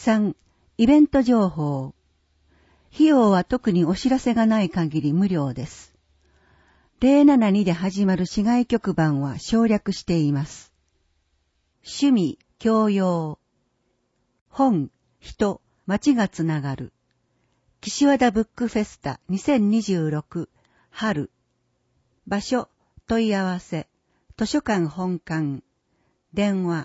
3、イベント情報。費用は特にお知らせがない限り無料です。072で始まる市外局番は省略しています。趣味、教養。本、人、街がつながる。岸和田ブックフェスタ2026春。場所、問い合わせ。図書館本館。電話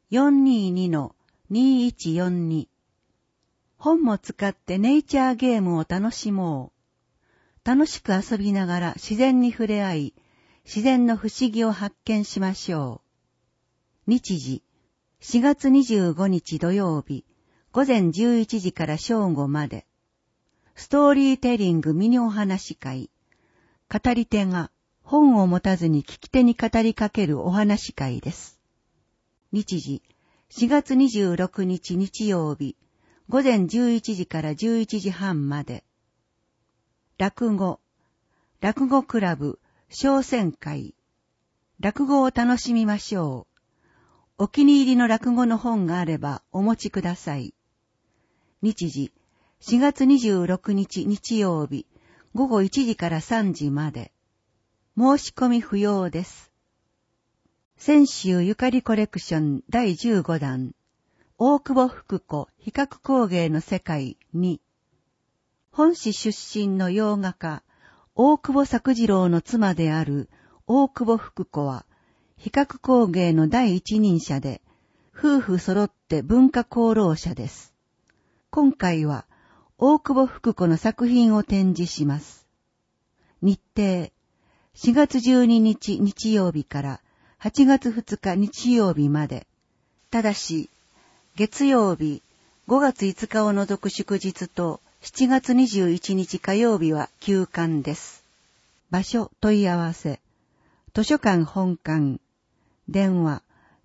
422-2142。本も使ってネイチャーゲームを楽しもう。楽しく遊びながら自然に触れ合い、自然の不思議を発見しましょう。日時、4月25日土曜日、午前11時から正午まで。ストーリーテリングミニお話会。語り手が本を持たずに聞き手に語りかけるお話会です。日時、4月26日日曜日、午前11時から11時半まで。落語クラブ商船会。落語を楽しみましょう。お気に入りの落語の本があればお持ちください。日時、4月26日日曜日、午後1時から3時まで。申し込み不要です。泉州ゆかりコレクション第15弾。大久保福子比較工芸の世界2。本市出身の洋画家、大久保作次郎の妻である大久保福子は、比較工芸の第一人者で、夫婦揃って文化功労者です。今回は、大久保福子の作品を展示します。日程、4月12日日曜日から8月2日日曜日まで。ただし、月曜日、5月5日を除く祝日と7月21日火曜日は休館です。場所問い合わせ。図書館本館。電話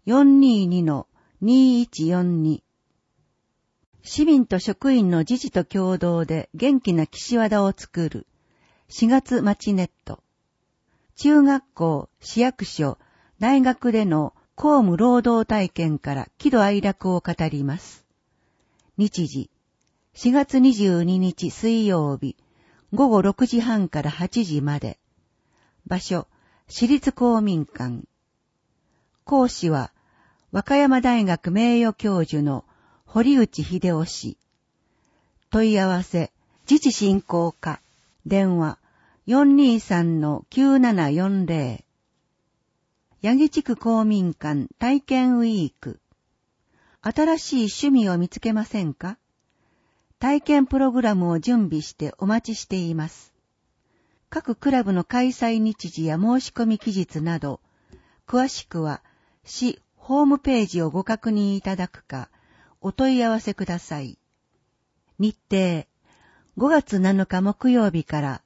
422-2142。市民と職員の自治と共同で元気な岸和田を作る。4月町ネット。中学校、市役所、大学での公務労働体験から喜怒哀楽を語ります。日時、4月22日水曜日、午後6時半から8時まで。場所、市立公民館。講師は、和歌山大学名誉教授の堀内秀夫氏。問い合わせ、自治振興課。電話、423-9740。八木地区公民館体験ウィーク。新しい趣味を見つけませんか？体験プログラムを準備してお待ちしています。各クラブの開催日時や申し込み期日など、詳しくは市ホームページをご確認いただくか、お問い合わせください。日程、5月7日木曜日から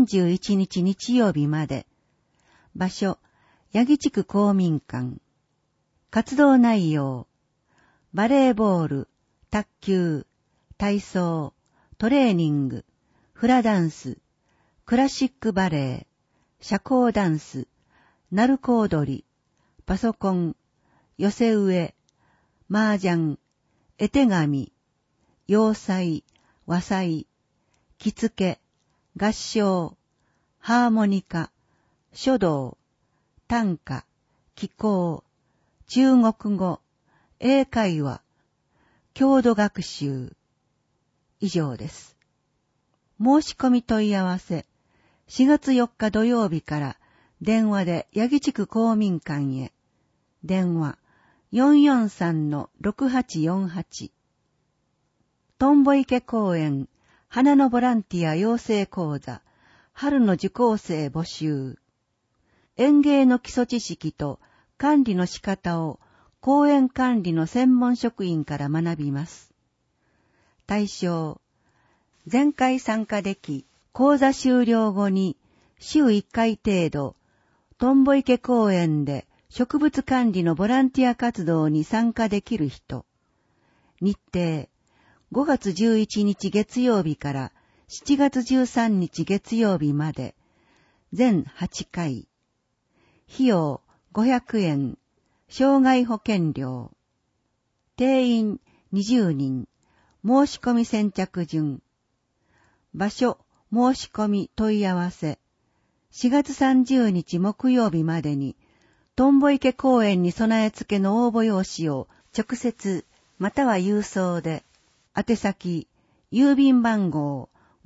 31日日曜日まで。場所、八木地区公民館。活動内容、バレーボール、卓球、体操、トレーニング、フラダンス、クラシックバレエ、社交ダンス、鳴子踊り、パソコン、寄せ植え、麻雀、絵手紙、洋裁、和裁、着付け、合唱、ハーモニカ、書道、短歌、気功、中国語、英会話、郷土学習。以上です。申し込み問い合わせ、4月4日土曜日から電話で八木地区公民館へ。電話 443-6848。とんぼ池公園花のボランティア養成講座春の受講生募集。園芸の基礎知識と管理の仕方を公園管理の専門職員から学びます。対象、前回参加でき、講座終了後に週1回程度、とんぼ池公園で植物管理のボランティア活動に参加できる人。日程、5月11日月曜日から7月13日月曜日まで、全8回。費用500円、障害保険料。定員20人、 申し込み先着順。場所、申し込み問い合わせ。4月30日木曜日までに、とんぼ池公園に備え付けの応募用紙を直接または郵送で、宛先、郵便番号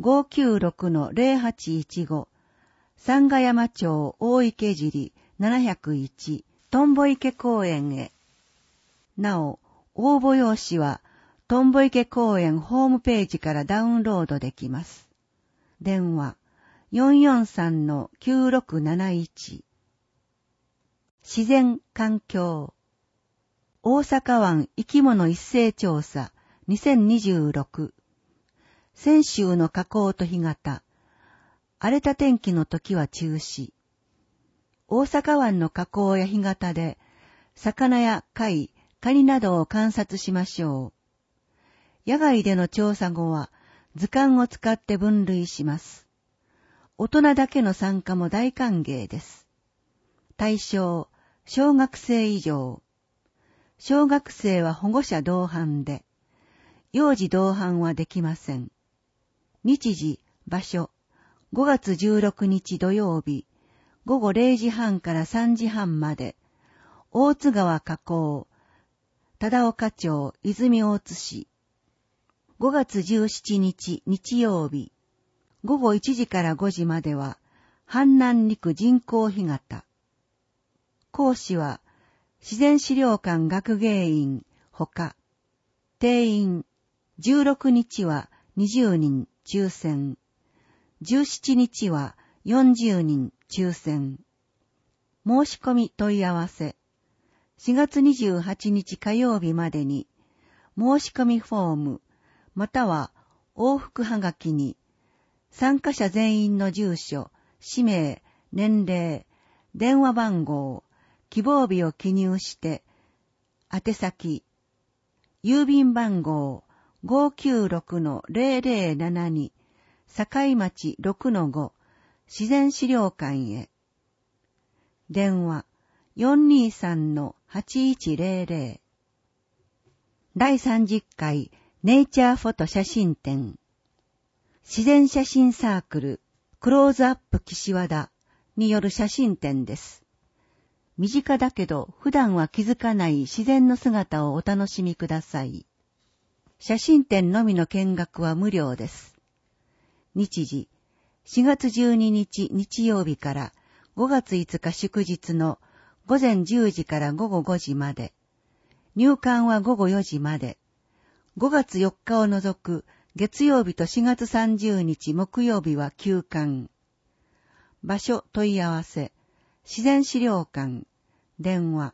596-0815、三ヶ山町大池尻701、とんぼ池公園へ。なお、応募用紙は、とんぼ池公園ホームページからダウンロードできます。電話、443-9671。自然環境。大阪湾生き物一斉調査2026。泉州の河口と干潟。荒れた天気の時は中止。大阪湾の河口や干潟で、魚や貝、カニなどを観察しましょう。野外での調査後は、図鑑を使って分類します。大人だけの参加も大歓迎です。対象、小学生以上。小学生は保護者同伴で、幼児同伴はできません。日時、場所、5月16日土曜日、午後0時半から3時半まで、大津川河口、忠岡町泉大津市。5月17日日曜日、午後1時から5時までは、阪南陸人工干潟。講師は、自然資料館学芸員ほか、定員、16日は20人抽選、17日は40人抽選。申し込み問い合わせ、4月28日火曜日までに、申し込みフォーム、または往復はがきに、参加者全員の住所、氏名、年齢、電話番号、希望日を記入して、宛先、郵便番号 596-0072、境町 6-5、自然資料館へ。電話、423-8100。第30回ネイチャーフォト写真展。自然写真サークル、クローズアップ岸和田による写真展です。身近だけど普段は気づかない自然の姿をお楽しみください。写真展のみの見学は無料です。日時、4月12日日曜日から5月5日祝日の午前10時から午後5時まで。入館は午後4時まで。5月4日を除く月曜日と4月30日木曜日は休館。場所問い合わせ、自然資料館、電話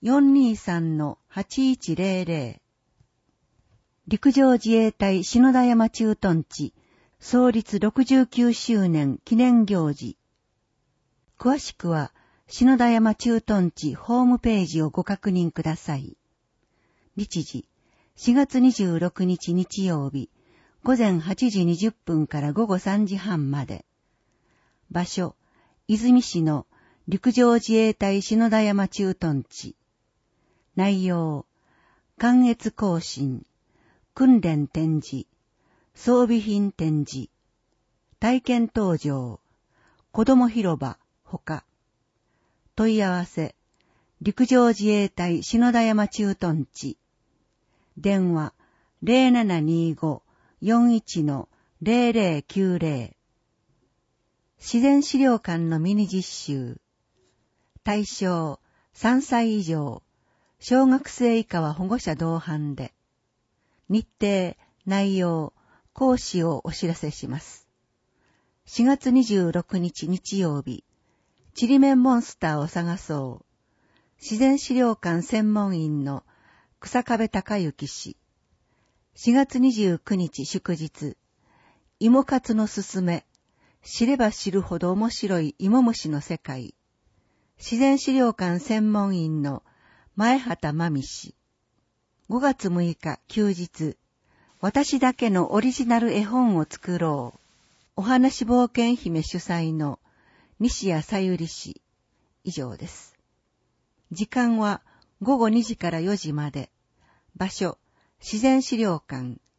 423-8100。陸上自衛隊篠田山駐屯地創立69周年記念行事。詳しくは篠田山駐屯地ホームページをご確認ください。日時、4月26日日曜日、午前8時20分から午後3時半まで。場所、泉市の陸上自衛隊篠田山駐屯地。内容、観閲行進、訓練展示、装備品展示、体験登場、子ども広場、ほか。問い合わせ、陸上自衛隊篠田山駐屯地。電話、0725-41-0090。自然資料館のミニ実習。対象、3歳以上、小学生以下は保護者同伴で。日程、内容、講師をお知らせします。4月26日日曜日、ちりめんモンスターを探そう。自然資料館専門員の草壁隆之氏。4月29日祝日、芋活のすすめ、知れば知るほど面白い芋虫の世界。自然資料館専門員の前畑真美氏。5月6日休日、私だけのオリジナル絵本を作ろう。お話冒険姫主催の西谷さゆり氏。以上です。時間は午後2時から4時まで。場所、自然資料館。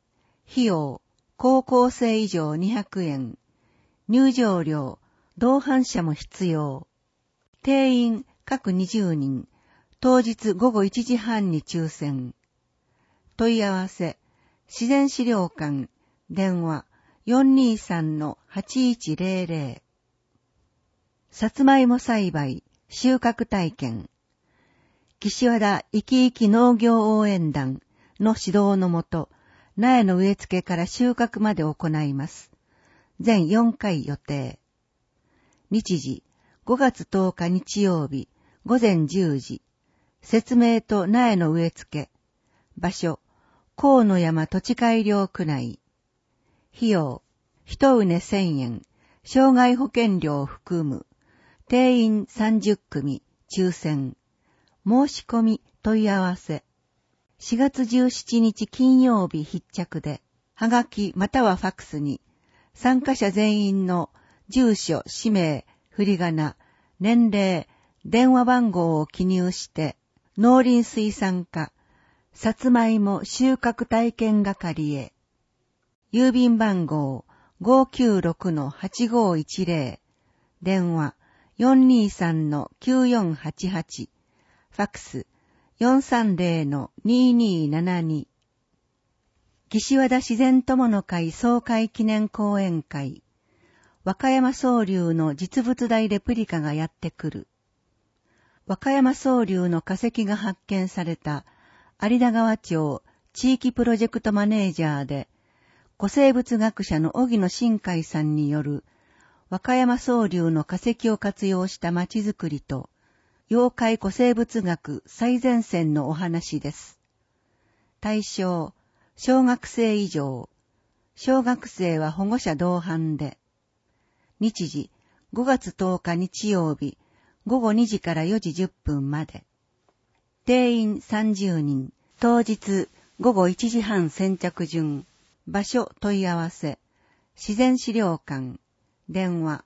費用、高校生以上200円。入場料、同伴者も必要。定員各20人。当日午後1時半に抽選。問い合わせ、自然資料館、電話 423-8100。さつまいも栽培、収穫体験。岸和田いきいき農業応援団の指導のもと、苗の植え付けから収穫まで行います。全4回予定。日時、5月10日日曜日、午前10時。説明と苗の植え付け。場所、河野山土地改良区内。費用、一畝1000円、障害保険料を含む。定員30組、抽選。申し込み、問い合わせ。4月17日金曜日必着で、はがきまたはファックスに、参加者全員の住所、氏名、振り仮名、年齢、電話番号を記入して、農林水産課、さつまいも収穫体験係へ。郵便番号 596-8510、電話 423-9488、ファックス 430-2272。岸和田自然友の会総会記念講演会。和歌山総流の実物大レプリカがやってくる。和歌山総流の化石が発見された有田川町地域プロジェクトマネージャーで、古生物学者の荻野新海さんによる和歌山総流の化石を活用した町づくりと、妖怪古生物学最前線のお話です。対象、小学生以上。小学生は保護者同伴で。日時、5月10日日曜日、午後2時から4時10分まで。定員30人。当日、午後1時半先着順。場所問い合わせ。自然資料館。電話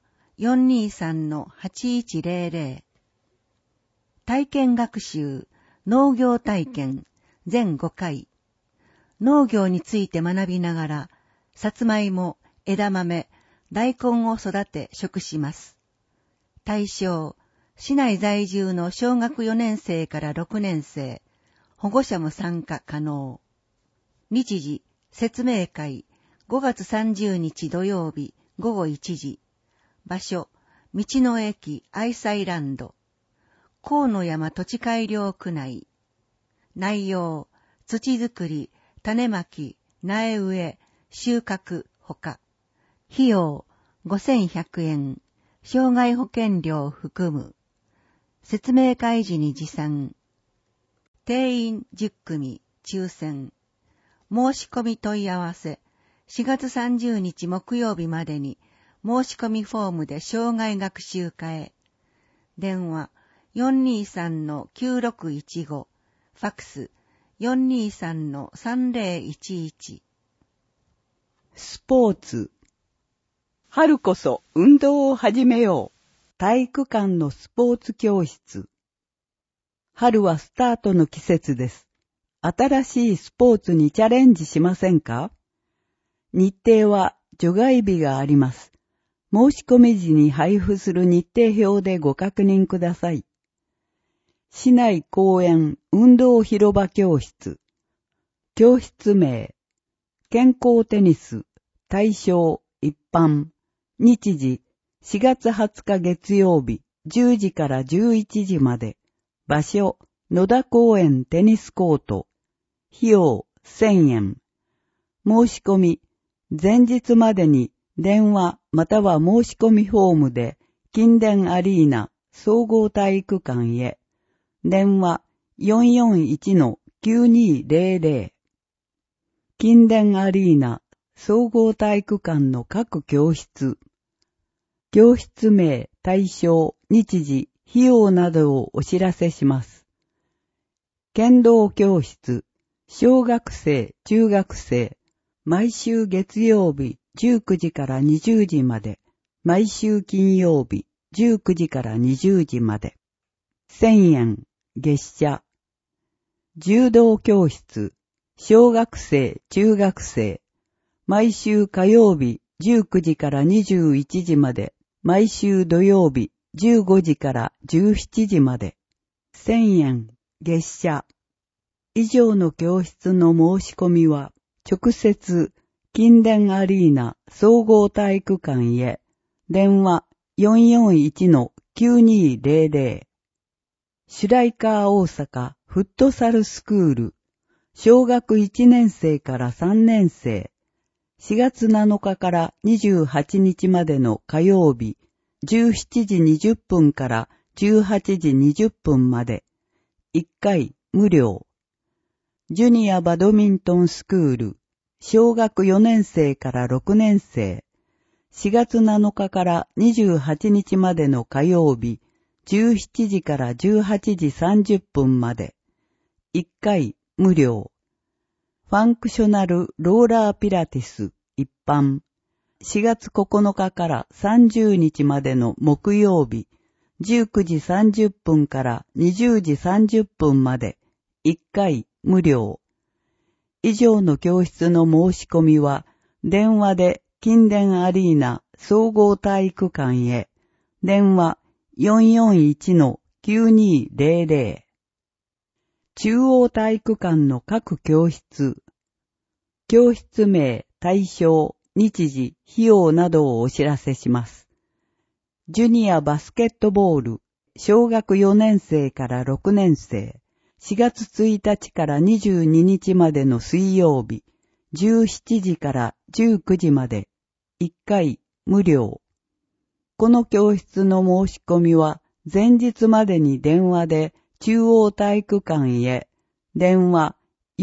423-8100。体験学習、農業体験、全5回。農業について学びながら、さつまいも、枝豆、大根を育て食します。対象、市内在住の小学4年生から6年生、保護者も参加可能。日時、説明会、5月30日土曜日、午後1時。場所、道の駅アイサイランド。河野山土地改良区内。内容、土作り、種まき、苗植え、収穫、ほか。費用、5100円。障害保険料含む。説明会時に持参。定員10組、抽選。申し込み問い合わせ。4月30日木曜日までに、申し込みフォームで障害学習課へ。電話、423-9615。ファックス、423-3011。 スポーツ。春こそ運動を始めよう。体育館のスポーツ教室。春はスタートの季節です。新しいスポーツにチャレンジしませんか？日程は除外日があります。申し込み時に配布する日程表でご確認ください。市内公園運動広場教室。教室名。健康テニス。対象一般。日時4月20日月曜日10時から11時まで。場所野田公園テニスコート。費用1000円。申し込み。前日までに電話または申し込みフォームで近電アリーナ総合体育館へ。電話 441-9200。近電アリーナ総合体育館の各教室。教室名、対象、日時、費用などをお知らせします。剣道教室、小学生、中学生、毎週月曜日19時から20時まで、毎週金曜日19時から20時まで。1000円、月謝。柔道教室、小学生、中学生、 毎週火曜日19時から21時まで、毎週土曜日15時から17時まで。1000円、月謝。以上の教室の申し込みは、直接、近電アリーナ総合体育館へ、電話441-9200。シュライカー大阪フットサルスクール、小学1年生から3年生、4月7日から28日までの火曜日、17時20分から18時20分まで、1回無料。ジュニアバドミントンスクール、小学4年生から6年生、4月7日から28日までの火曜日、17時から18時30分まで、1回無料。ファンクショナルローラーピラティス一般、4月9日から30日までの木曜日、19時30分から20時30分まで、1回無料。以上の教室の申し込みは、電話で近電アリーナ総合体育館へ、電話441-9200。中央体育館の各教室、教室名、対象、日時、費用などをお知らせします。ジュニアバスケットボール、小学4年生から6年生、4月1日から22日までの水曜日、17時から19時まで、1回無料。この教室の申し込みは、前日までに電話で中央体育館へ、電話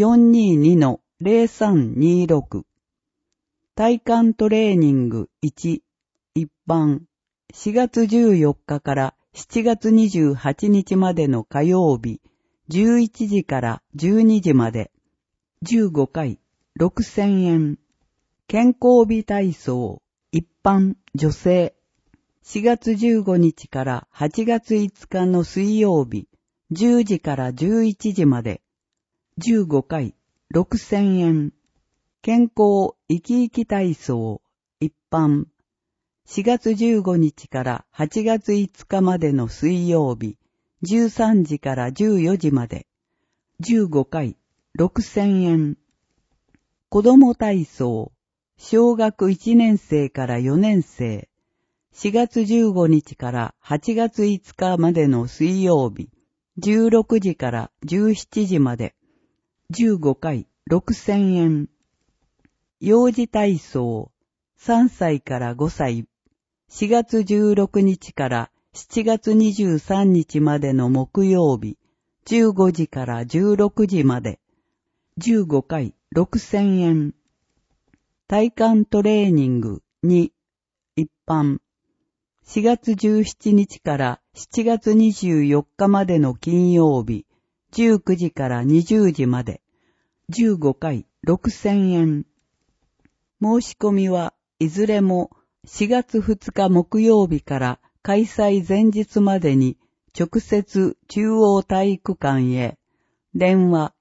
422-0326。体幹トレーニング1、一般、4月14日から7月28日までの火曜日、11時から12時まで、15回、6000円。健康美体操、一般、女性。4月15日から8月5日の水曜日、10時から11時まで、15回、6000円。健康生き生き体操、一般。4月15日から8月5日までの水曜日、13時から14時まで、15回、6000円。子供体操、小学1年生から4年生、4月15日から8月5日までの水曜日、16時から17時まで、15回、6000円。幼児体操、3歳から5歳、4月16日から7月23日までの木曜日、15時から16時まで、15回、6000円。体幹トレーニング2、一般。4月17日から7月24日までの金曜日、19時から20時まで、15回、6000円。申し込みはいずれも4月2日木曜日から開催前日までに直接中央体育館へ、電話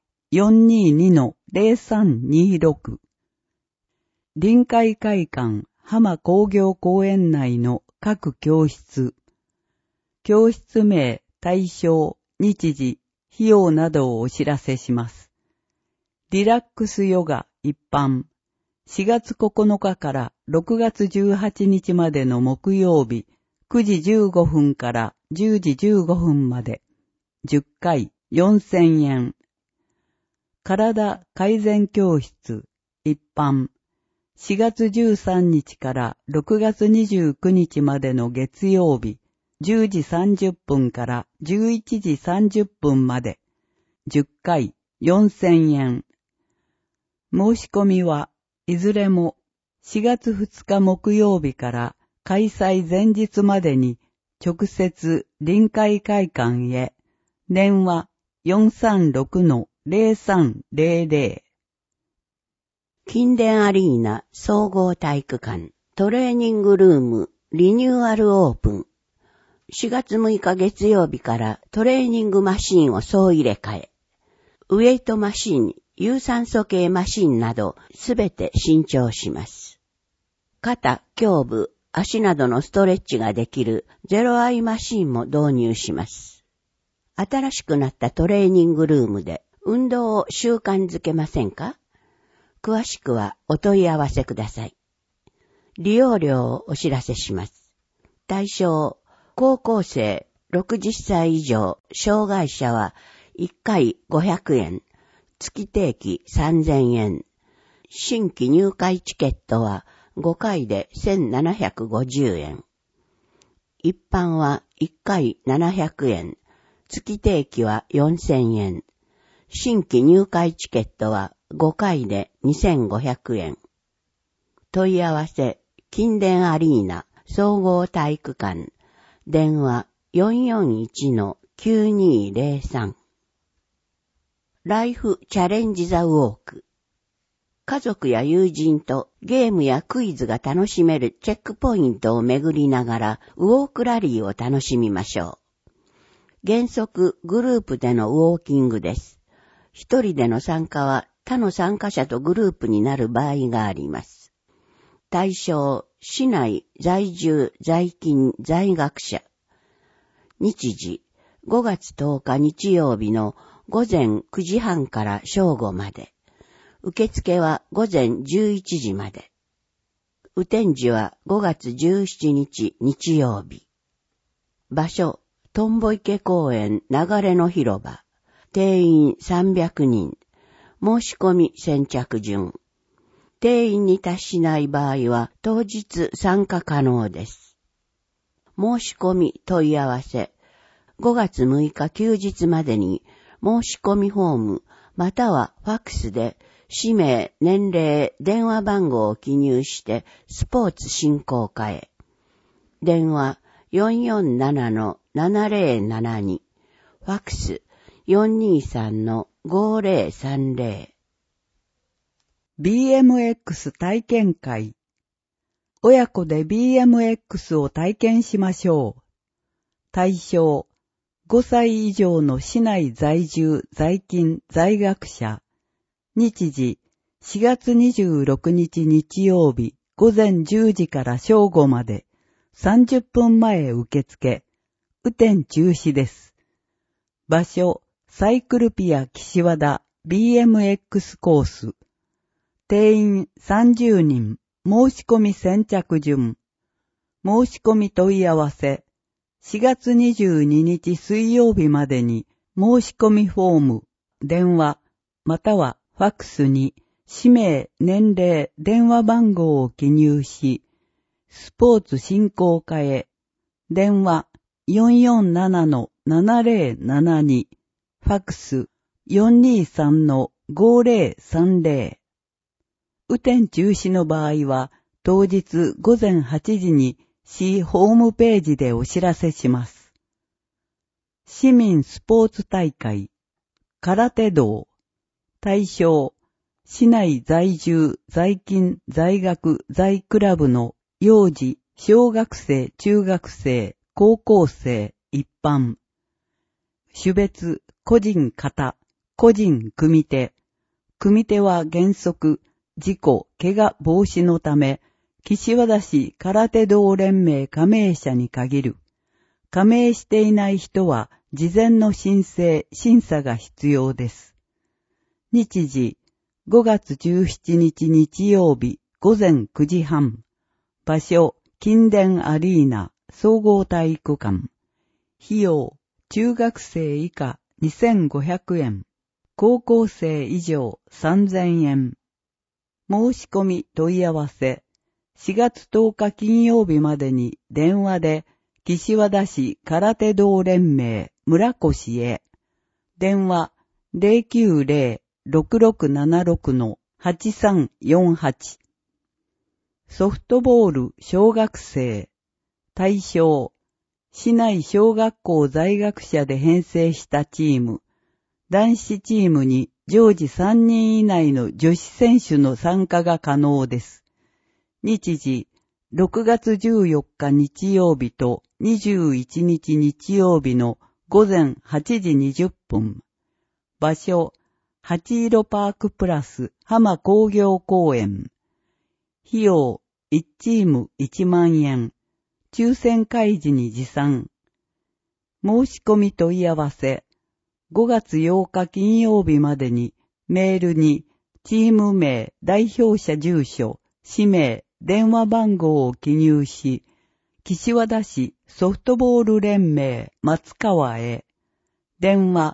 422-0326。臨海会館浜工業公園内の各教室。教室名、対象、日時、費用などをお知らせします。リラックスヨガ一般。4月9日から6月18日までの木曜日、9時15分から10時15分まで、10回4000円。体改善教室、一般。4月13日から6月29日までの月曜日、10時30分から11時30分まで、10回4000円。申し込みはいずれも4月2日木曜日から開催前日までに直接臨海会館へ、電話436-0300。 近電アリーナ総合体育館トレーニングルームリニューアルオープン。4月6日月曜日からトレーニングマシンを総入れ替え。ウェイトマシン有酸素系マシンなどすべて新調します。肩、胸部、足などのストレッチができるゼロアイマシンも導入します。新しくなったトレーニングルームで運動を習慣づけませんか？詳しくはお問い合わせください。利用料をお知らせします。対象、高校生、60歳以上、障害者は1回500円、月定期3000円。新規入会チケットは5回で1750円。一般は1回700円、月定期は4000円。新規入会チケットは5回で2500円。問い合わせ、近電アリーナ総合体育館。電話 441-9203。ライフチャレンジザウォーク。家族や友人とゲームやクイズが楽しめるチェックポイントを巡りながらウォークラリーを楽しみましょう。原則グループでのウォーキングです。一人での参加は他の参加者とグループになる場合があります。対象、市内在住在勤在学者。日時、5月10日日曜日の午前9時半から正午まで。受付は午前11時まで。雨天時は5月17日日曜日。場所、トンボ池公園流れの広場。定員300人。申し込み先着順。定員に達しない場合は当日参加可能です。申し込み問い合わせ。5月6日休日までに申し込みフォームまたはファックスで氏名、年齢、電話番号を記入してスポーツ振興課へ。電話 447-7072。ファックス 423-5030。 BMX 体験会。親子で BMX を体験しましょう。対象、5歳以上の市内在住在勤在学者。日時、4月26日日曜日午前10時から正午まで30分前受付。雨天中止です。場所、サイクルピア岸和田 BMX コース。定員30人。申し込み先着順。申し込み問い合わせ。4月22日水曜日までに申し込みフォーム、電話、またはファックスに氏名、年齢、電話番号を記入し、スポーツ振興課へ。電話 447-7072。ファックス 423-5030。雨天中止の場合は、当日午前8時に市ホームページでお知らせします。市民スポーツ大会、空手道、対象、市内在住、在勤、在学、在クラブの幼児、小学生、中学生、高校生、一般。種別、個人型、個人組手。組手は原則、事故、怪我防止のため、岸和田市空手道連盟加盟者に限る。加盟していない人は、事前の申請、審査が必要です。日時、5月17日日曜日、午前9時半。場所、近電アリーナ、総合体育館。費用、中学生以下2500円。高校生以上3000円。申し込み問い合わせ。4月10日金曜日までに電話で岸和田市空手道連盟村越へ。電話 090-6676-8348。ソフトボール小学生。対象。市内小学校在学者で編成したチーム。男子チームに常時3人以内の女子選手の参加が可能です。日時、6月14日日曜日と21日日曜日の午前8時20分。場所、 八色パークプラス浜工業公園。費用1チーム1万円。抽選開示に持参。申し込み問い合わせ。5月8日金曜日までにメールにチーム名、代表者住所、氏名、電話番号を記入し、岸和田市ソフトボール連盟松川へ。電話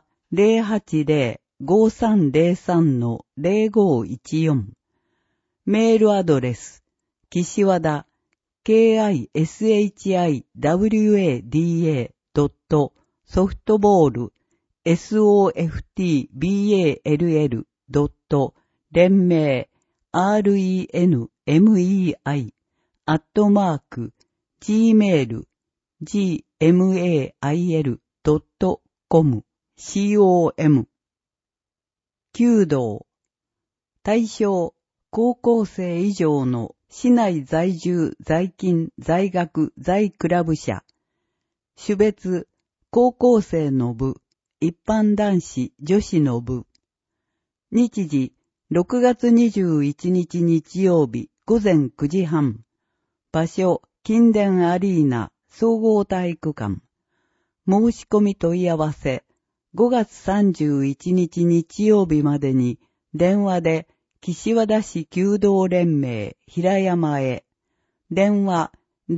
080-5303-0514。メールアドレス、岸和田、kishiwada.softball softball. 連盟 renmei@gmail.com com 弓道対象高校生以上の市内在住在勤在学在クラブ者種別高校生の部一般男子女子の部日時6月21日日曜日午前9時半場所近電アリーナ総合体育館申し込み問い合わせ5月31日日曜日までに電話で岸和田市弓道連盟平山へ電話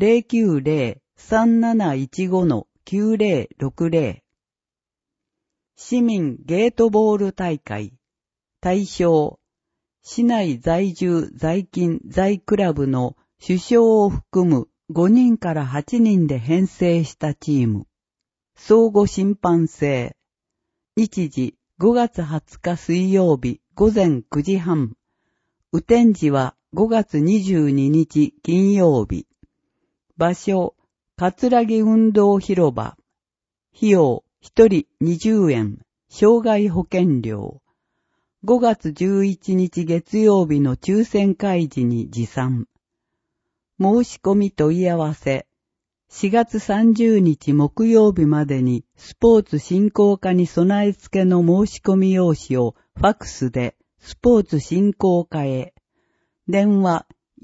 090-3715-9060 市民ゲートボール大会対象市内在住在勤在クラブの主将を含む5人から8人で編成したチーム相互審判制日時5月20日水曜日午前9時半雨天時は5月22日金曜日場所葛城運動広場費用1人20円障害保険料5月11日月曜日の抽選開示に持参申し込み問い合わせ4月30日木曜日までにスポーツ振興課に備え付けの申し込み用紙をファクスでスポーツ振興課へ電話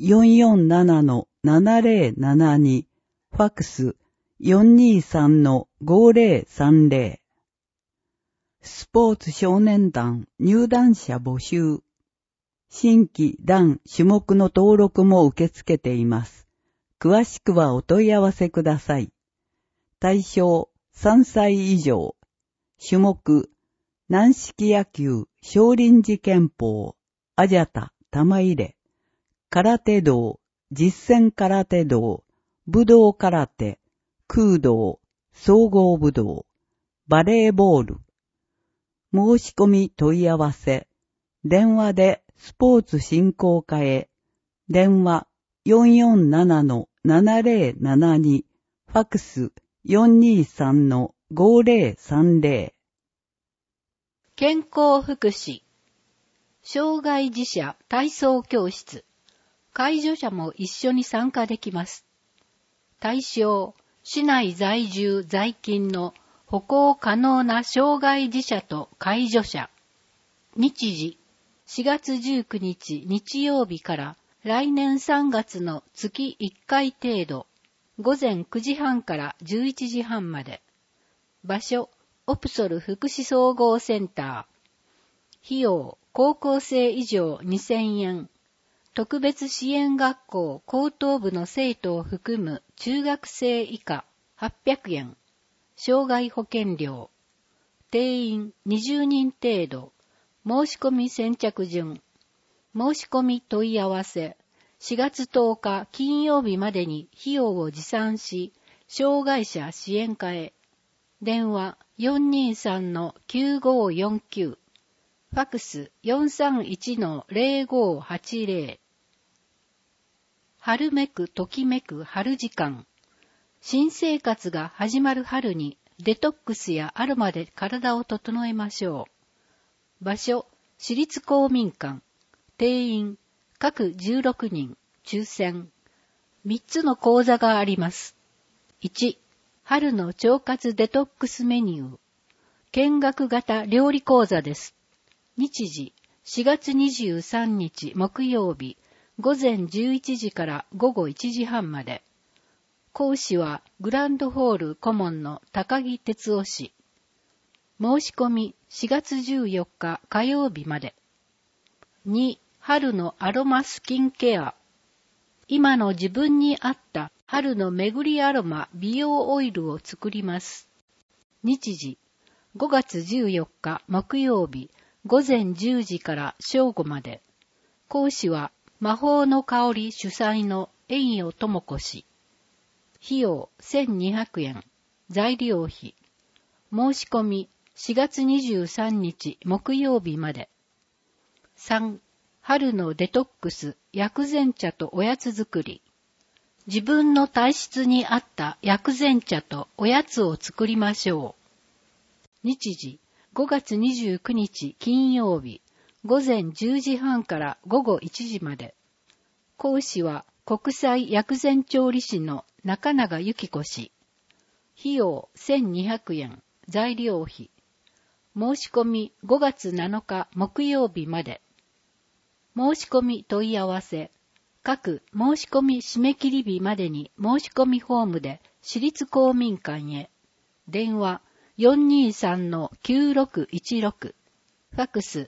447-7072 ファクス 423-5030 スポーツ少年団入団者募集新規団種目の登録も受け付けています詳しくはお問い合わせください。対象3歳以上。種目軟式野球少林寺拳法アジャタ玉入れ空手道実践空手道武道空手空道総合武道バレーボール申し込み問い合わせ電話でスポーツ振興課へ電話 447-7072 ファクス 423-5030 健康福祉障害児者体操教室介助者も一緒に参加できます対象市内在住在勤の歩行可能な障害児者と介助者日時4月19日日曜日から来年3月の月1回程度、午前9時半から11時半まで。場所、オプソル福祉総合センター。費用、高校生以上2000円。特別支援学校高等部の生徒を含む中学生以下800円。障害保険料。定員20人程度。申し込み先着順。申し込み問い合わせ。4月10日金曜日までに費用を持参し、障害者支援課へ。電話 423-9549。ファクス 431-0580。春めくときめく春時間。新生活が始まる春にデトックスやアロマで体を整えましょう。場所、私立公民館。定員、各16人、抽選。3つの講座があります。1、春の腸活デトックスメニュー。見学型料理講座です。 日時、4月23日木曜日、午前11時から午後1時半まで。講師はグランドホール顧問の高木哲夫氏。申し込み4月14日火曜日まで。2、春のアロマスキンケア。今の自分に合った春の巡りアロマ美容オイルを作ります。日時、5月14日木曜日、午前10時から正午まで。講師は魔法の香り主催の遠与智子氏。費用1200円。材料費。申し込み4月23日木曜日まで。3、春のデトックス薬膳茶とおやつ作り。自分の体質に合った薬膳茶とおやつを作りましょう。日時、5月29日金曜日、午前10時半から午後1時まで。講師は国際薬膳調理師の中永由紀子氏。費用1200円。材料費。申し込み5月7日木曜日まで。申し込み問い合わせ。各申し込み締め切り日までに申し込みフォームで私立公民館へ。電話 423-9616。ファクス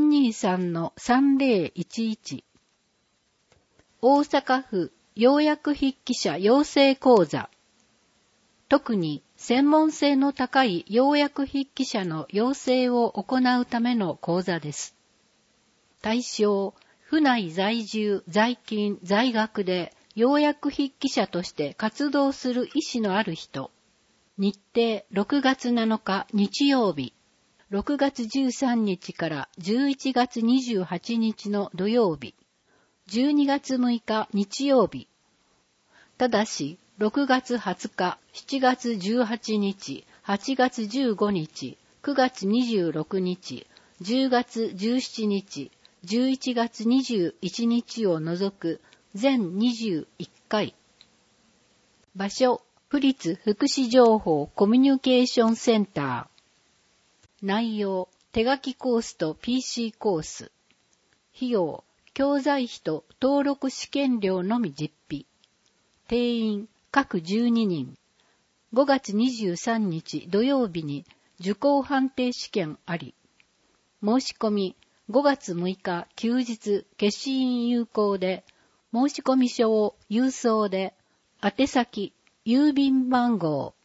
423-3011。大阪府要約筆記者養成講座。特に専門性の高い要約筆記者の養成を行うための講座です。対象、府内在住、在勤、在学で要約筆記者として活動する意思のある人。日程6月7日日曜日、6月13日から11月28日の土曜日、12月6日日曜日。ただし、6月20日、7月18日、8月15日、9月26日、10月17日、11月21日を除く全21回。場所、府立福祉情報コミュニケーションセンター。内容、手書きコースと PC コース。費用、教材費と登録試験料のみ実費。定員、各12人。5月23日土曜日に受講判定試験あり。申し込み、5月6日休日消印有効で、申込書を郵送で、宛先、郵便番号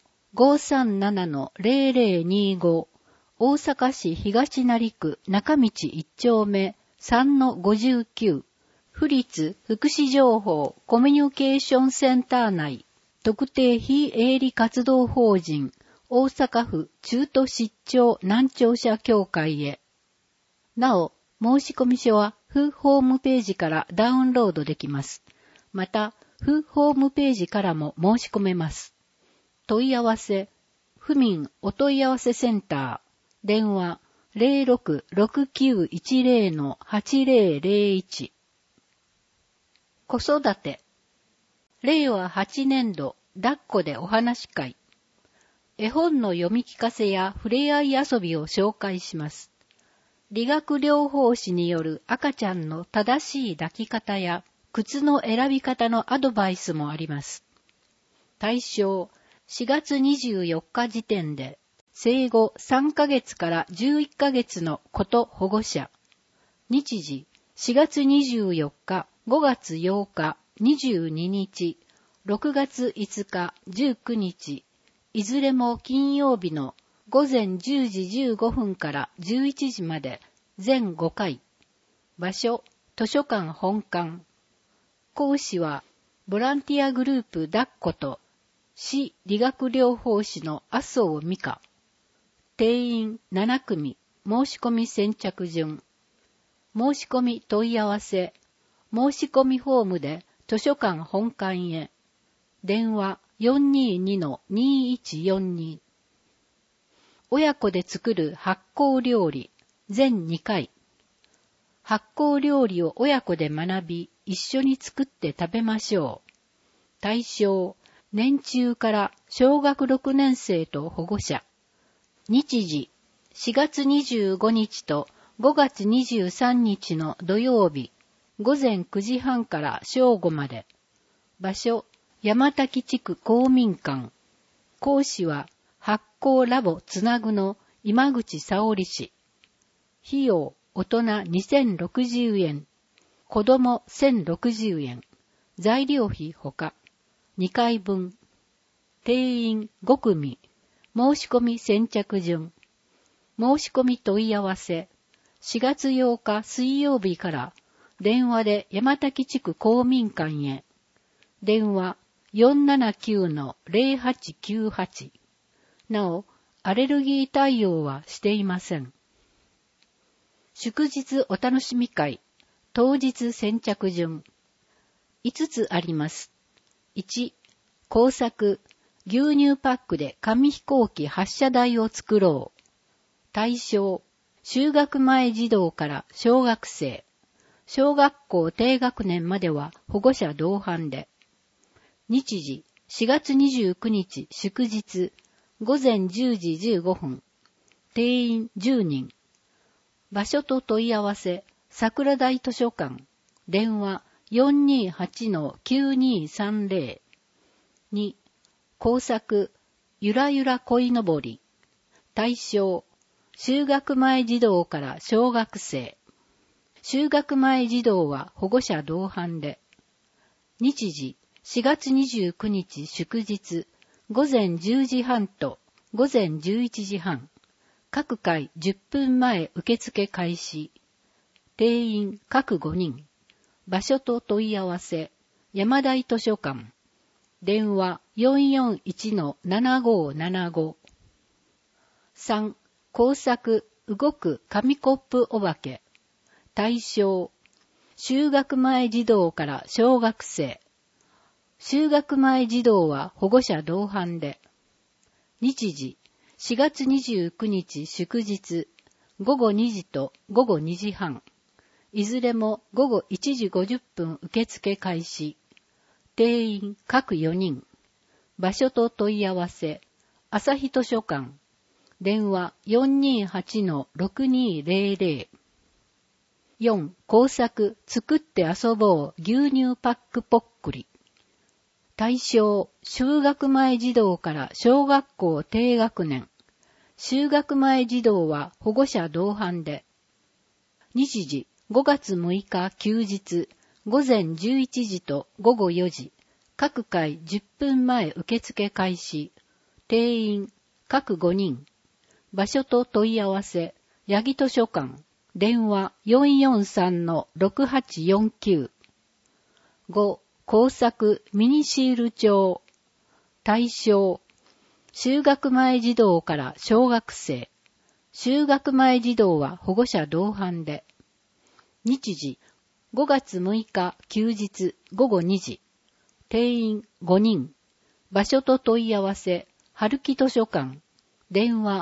537-0025 大阪市東成区中道1丁目 3-59 府立福祉情報コミュニケーションセンター内特定非営利活動法人大阪府中途失調難聴者協会へ。なお、申込書は府ホームページからダウンロードできます。また、府ホームページからも申し込めます。問い合わせ、府民お問い合わせセンター、電話 066910-8001。子育て、令和8年度抱っこでお話会。絵本の読み聞かせや触れ合い遊びを紹介します。理学療法士による赤ちゃんの正しい抱き方や靴の選び方のアドバイスもあります。対象、4月24日時点で、生後3ヶ月から11ヶ月の子と保護者。日時、4月24日、5月8日、22日、6月5日、19日、いずれも金曜日の午前10時15分から11時まで全5回。場所、図書館本館。講師は、ボランティアグループ抱っこと市理学療法士の麻生美香。定員7組、申し込み先着順。申し込み問い合わせ、申し込みフォームで図書館本館へ。電話 422-2142。親子で作る発酵料理、全2回。発酵料理を親子で学び、一緒に作って食べましょう。対象、年中から小学6年生と保護者。日時、4月25日と 5月23日の土曜日、午前9時半から正午まで。場所、山滝地区公民館。講師は、発酵ラボつなぐの今口沙織氏。費用、大人2060円。子供1060円。材料費ほか。2回分。定員5組。申し込み先着順。申し込み問い合わせ。4月8日水曜日から電話で山滝地区公民館へ。電話 479-0898。なお、アレルギー対応はしていません。祝日お楽しみ会。当日先着順。5つあります。1、工作。牛乳パックで紙飛行機発射台を作ろう。対象。就学前児童から小学生。小学校低学年までは保護者同伴で。日時、4月29日祝日、午前10時15分。定員10人。場所と問い合わせ、桜台図書館。電話 428-9230。2、工作、ゆらゆら鯉のぼり。対象、就学前児童から小学生。就学前児童は保護者同伴で。日時、4月29日祝日、午前10時半と午前11時半。各回10分前受付開始。定員各5人。場所と問い合わせ、山台図書館。電話 441-7575。3、工作、動く紙コップお化け。対象、就学前児童から小学生。就学前児童は保護者同伴で。日時、4月29日祝日、午後2時と午後2時半。いずれも午後1時50分受付開始。定員各4人。場所と問い合わせ、朝日図書館。電話 428-6200。4、工作、作って遊ぼう牛乳パックぽっくり。対象、就学前児童から小学校低学年。就学前児童は保護者同伴で。日時、5月6日休日、午前11時と午後4時。各回10分前受付開始。定員、各5人。場所と問い合わせ、八木図書館。電話 443-6849。5、工作ミニシール帳。対象、就学前児童から小学生。就学前児童は保護者同伴で。日時、5月6日休日午後2時。定員5人。場所と問い合わせ、春木図書館。電話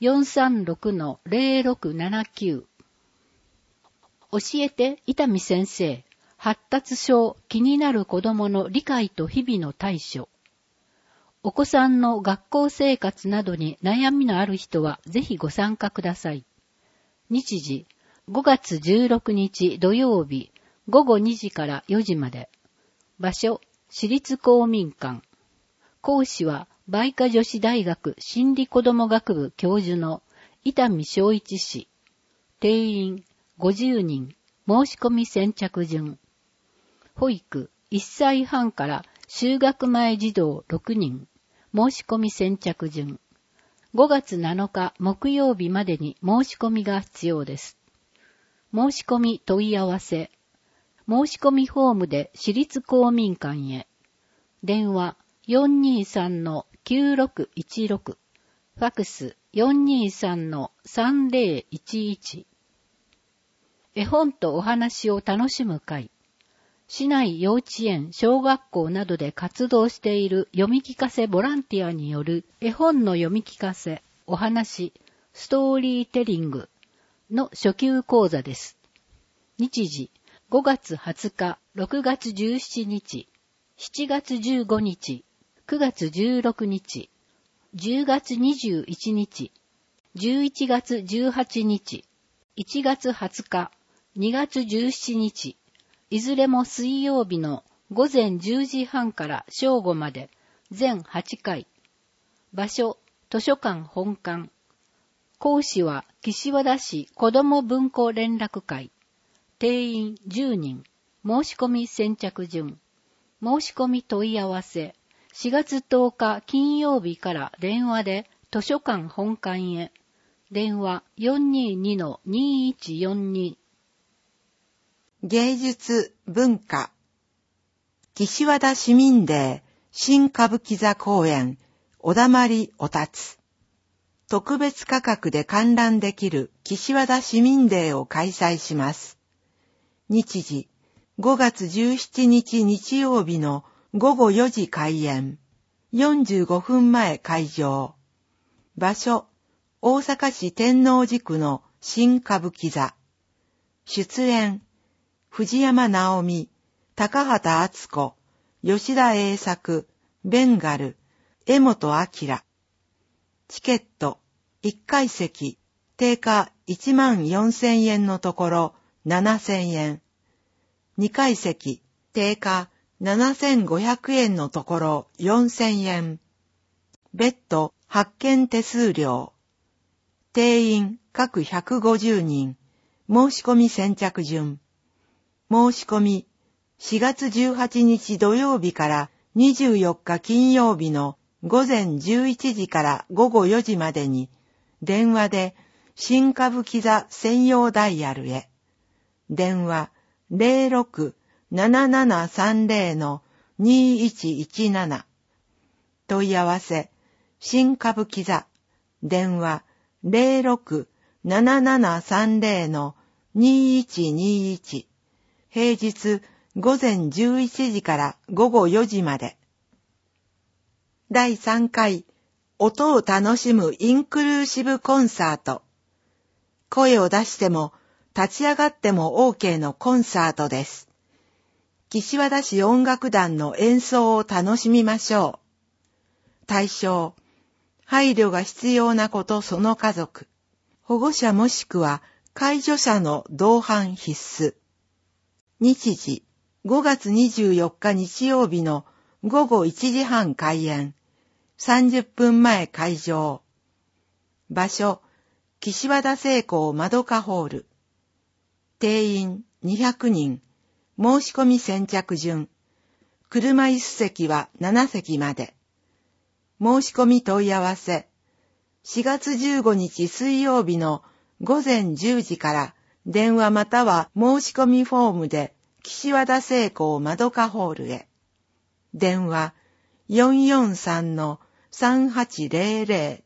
436-0679。教えて、伊丹先生。発達症、気になる子供の理解と日々の対処。お子さんの学校生活などに悩みのある人はぜひご参加ください。日時、5月16日土曜日、午後2時から4時まで。場所、私立公民館。講師は、梅花女子大学心理子ども学部教授の伊丹正一氏。定員50人。申し込み先着順。保育1歳半から就学前児童6人。申し込み先着順。5月7日木曜日までに申し込みが必要です。申し込み問い合わせ。申し込みフォームで私立公民館へ。電話 423-9616。ファクス 423-3011。絵本とお話を楽しむ会。市内幼稚園、小学校などで活動している読み聞かせボランティアによる絵本の読み聞かせ、お話、ストーリーテリングの初級講座です。日時、5月20日、6月17日、7月15日、9月16日、10月21日、11月18日、 1月20日、2月17日、いずれも水曜日の午前10時半から正午まで全8回。場所、図書館本館。講師は岸和田市子ども文庫連絡会。定員10人。申し込み先着順。申し込み問い合わせ。4月10日金曜日から電話で図書館本館へ。電話 422-2142。 芸術、文化。岸和田市民デー新歌舞伎座公演おだまりおたつ。特別価格で観覧できる岸和田市民デーを開催します。日時、5月17日日曜日の午後4時開演。45分前開場。場所、大阪市天王寺区の新歌舞伎座。出演、藤山直美、高畑敦子、吉田栄作、ベンガル、江本明。チケット、1階席、定価14,000円のところ7,000円。2階席、定価7,500円のところ4,000円。別途発券手数料。定員各150人。申し込み先着順。申し込み4月18日土曜日から24日金曜日の午前11時から午後4時までに電話で新歌舞伎座専用ダイヤルへ。電話 06-7730-2117。問い合わせ新歌舞伎座。電話 06-7730-2121。平日午前11時から午後4時まで。第3回音を楽しむインクルーシブコンサート。声を出しても立ち上がっても OK のコンサートです。岸和田市音楽団の演奏を楽しみましょう。対象、配慮が必要な子とその家族、保護者もしくは介助者の同伴必須。日時、5月24日日曜日の午後1時半開演。30分前開場。場所、岸和田製鋼まどかホール。定員200人。申し込み先着順。車椅子席は7席まで。申し込み問い合わせ。4月15日水曜日の午前10時から電話または申し込みフォームで岸和田製鋼まどかホールへ。電話 443-3800